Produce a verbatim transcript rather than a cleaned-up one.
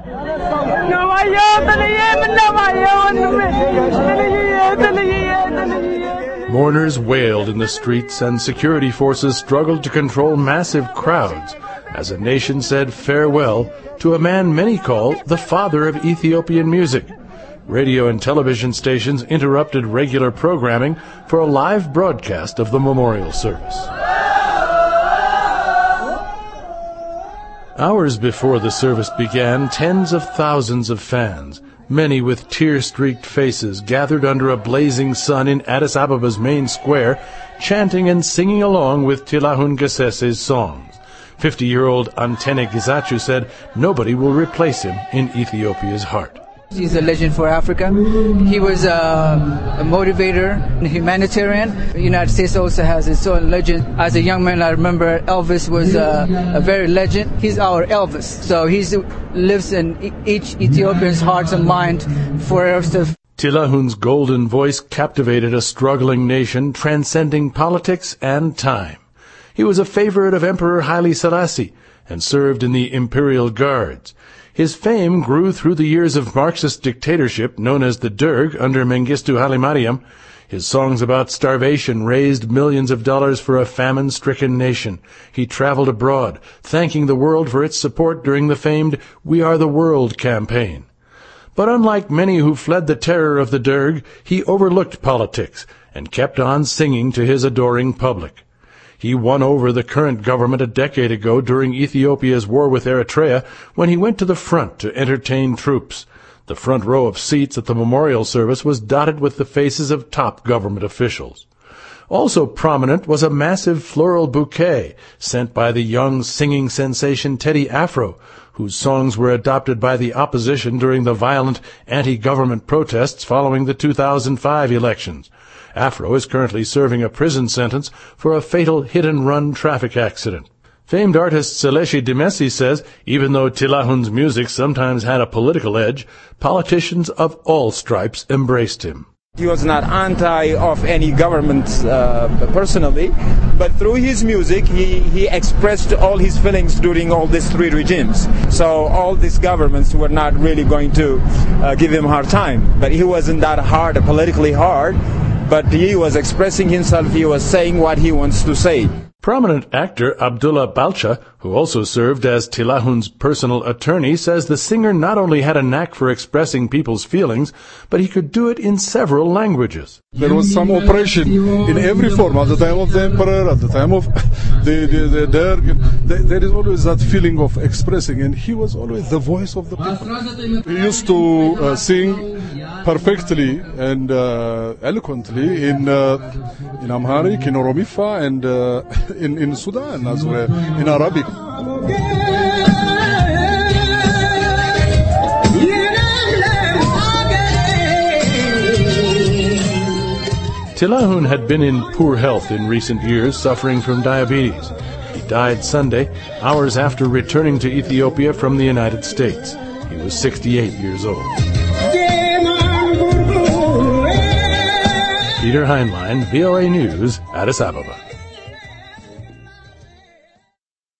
Mourners wailed in the streets, and security forces struggled to control massive crowds as a nation said farewell to a man many call the father of Ethiopian music. Radio and television stations interrupted regular programming for a live broadcast of the memorial service. Hours before the service began, tens of thousands of fans, many with tear-streaked faces, gathered under a blazing sun in Addis Ababa's main square, chanting and singing along with Tilahun Gessese's songs. Fifty-year-old Antene Gizachu said nobody will replace him in Ethiopia's heart. He's a legend for Africa. He was a, a motivator, a humanitarian. The United States also has its own legend. As a young man, I remember Elvis was a, a very legend. He's our Elvis. So he lives in each Ethiopian's heart and mind forever. Tilahun's golden voice captivated a struggling nation, transcending politics and time. He was a favorite of Emperor Haile Selassie and served in the Imperial Guards. His fame grew through the years of Marxist dictatorship known as the Derg under Mengistu Haile Mariam. His songs about starvation raised millions of dollars for a famine-stricken nation. He traveled abroad, thanking the world for its support during the famed We Are the World campaign. But unlike many who fled the terror of the Derg, he overlooked politics and kept on singing to his adoring public. He won over the current government a decade ago during Ethiopia's war with Eritrea when he went to the front to entertain troops. The front row of seats at the memorial service was dotted with the faces of top government officials. Also prominent was a massive floral bouquet sent by the young singing sensation Teddy Afro, whose songs were adopted by the opposition during the violent anti-government protests following the two thousand five elections. Afro is currently serving a prison sentence for a fatal hit-and-run traffic accident. Famed artist Seleshi Dimesi says even though Tilahun's music sometimes had a political edge, politicians of all stripes embraced him. He was not anti of any government uh, personally, but through his music he, he expressed all his feelings during all these three regimes. So all these governments were not really going to uh, give him a hard time. But he wasn't that hard, politically hard, but he was expressing himself, he was saying what he wants to say. Prominent actor Abdullah Balcha, who also served as Tilahun's personal attorney, says the singer not only had a knack for expressing people's feelings, but he could do it in several languages. There was some oppression in every form. At the time of the emperor, at the time of the, the, the Derg, there is always that feeling of expressing, and he was always the voice of the people. He used to uh, sing perfectly and uh, eloquently in uh, in Amharic, in Oromifa, and uh, in, in Sudan as well, in Arabic. Tilahun had been in poor health in recent years, suffering from diabetes. He died Sunday, hours after returning to Ethiopia from the United States. He was sixty-eight years old. Peter Heinlein, V O A News, Addis Ababa.